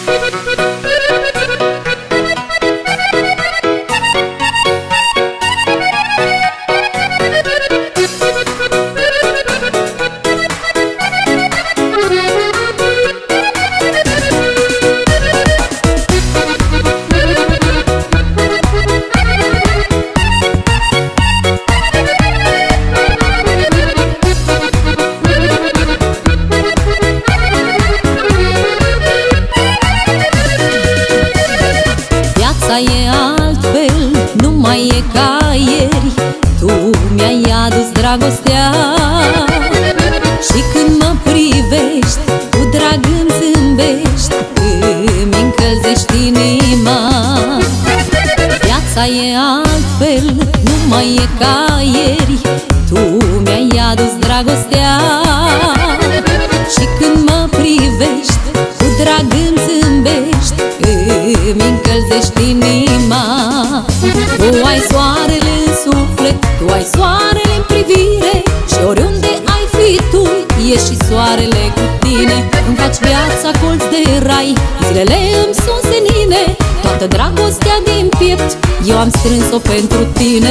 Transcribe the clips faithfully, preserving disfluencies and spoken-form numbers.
Viața e altfel, nu mai e ca ieri. Tu mi-ai adus dragostea și când mă privești, cu drag îmi zâmbești, îmi încălzești inima. Viața e altfel, nu mai e ca ieri. Tu mi-ai adus dragostea și când mă privești, cu drag îmi zâmbești, îmi încălzești inima. Tu ai soarele în suflet, tu ai soarele în privire, și oriunde ai fi tu, ești și soarele cu tine. Îmi faci viața colț de rai, zilele îmi sunt senine. Toată dragostea din piept eu am strâns-o pentru tine.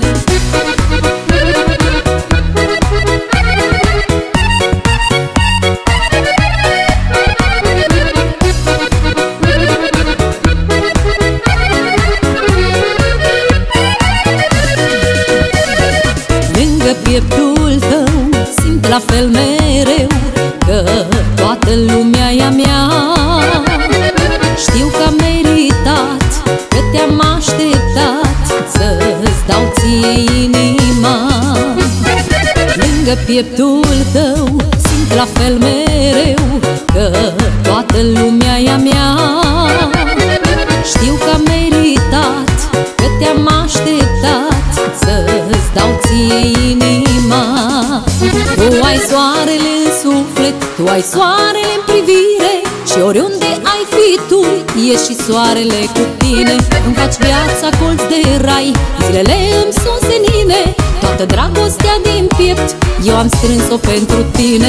Pieptul tău simt la fel mereu că toată lumea e a mea. Știu că am meritat, că te-am așteptat să-ți dau ție inima. Lângă pieptul tău simt la fel mereu că toată lumea e a mea. Știu că am meritat, că te-am așteptat să-ți dau ție inima. Tu ai soarele în suflet, tu ai soarele în privire, și oriunde ai fi tu, ești și soarele cu tine. Îmi faci viața colț de rai, zilele îmi sunt senine. Toată dragostea din piept eu am strâns-o pentru tine.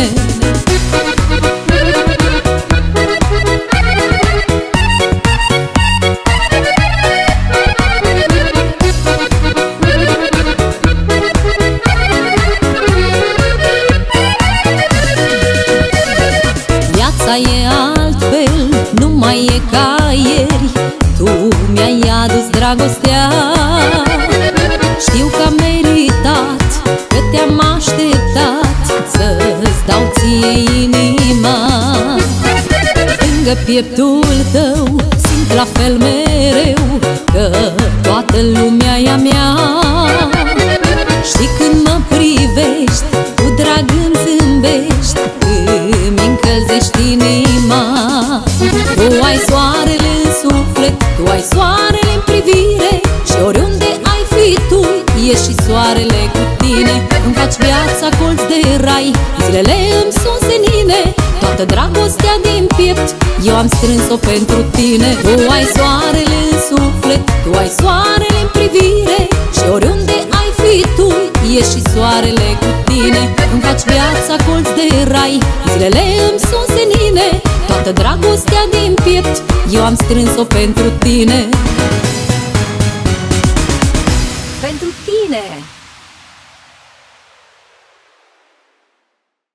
Viața e altfel, nu mai e ca ieri. Tu mi-ai adus dragostea, știu că am meritat, că te-am așteptat să-ți dau ție inima. Lângă pieptul tău simt la fel mereu că toată lumea e a mea. Și când mă privești, cu drag îmi zâmbești, îmi încălzești inima. Tu ai soarele în suflet, tu ai soarele în privire, și oriunde ai fi tu, ești și soarele cu tine. Îmi faci viața colț de rai, zilele îmi sunt senine. Toată dragostea din piept eu am strâns-o pentru tine. Tu ai soarele în suflet, tu ai soarele în privire, și oriunde ai fi tu, ești și soarele cu tine. Îmi faci viața colț de rai, zilele îmi sunt senine. Toată dragostea din piept eu am strâns-o pentru tine. Pentru tine!